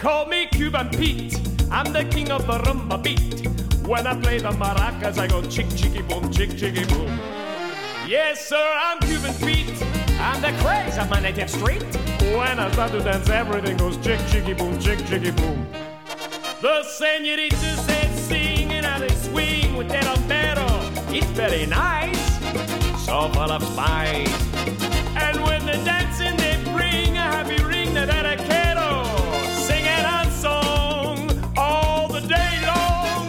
call me Cuban Pete. I'm the king of the rumba beat. When I play the maracas, I go chick, chicky, boom, chick, chicky, boom. Yes, sir, I'm Cuban Pete. I'm the craze of my native street. When I start to dance, everything goes chick, chicky, boom, chick, chicky, boom. The senoritas, they sing and how they swing with their rompero. It's very nice, so full of spice. And when they're dancing, they bring a happy ring that I quero. Singing a song all the day long.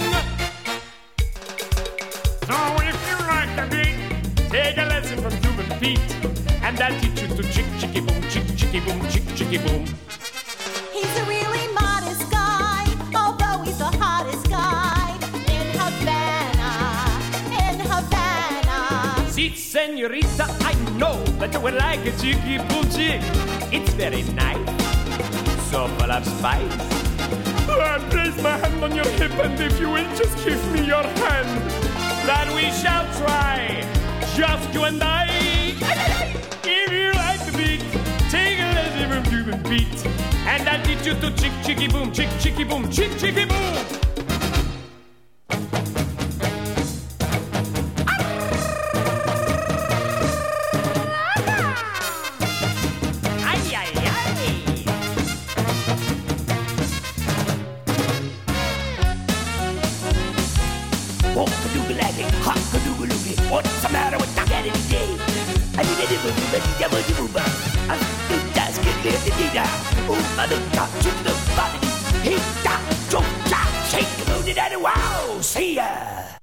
So if you like the beat, take a lesson from Cuban Pete, and I'll teach you to chick, chicky, boom, chick, chicky, boom, chick, chicky, boom. He's a really modest guy, although he's the hottest guy in Havana, in Havana. See, senorita, I know that you would like a chicky, boom, chick. It's very nice, so full of spice. I place my hand on your hip, and if you will just give me your hand, that we shall try, just you and I. If you like the beat, take a lesson from Cuban Pete, and I'll teach you to chick, chicky, boom, chick, chicky, boom, chick, chicky, boom. What's the matter with the cat today? I need a little bit of double. I'm just getting it. Oh, mother, to the body. Hit that, jump, shake, move it, and wow, see ya.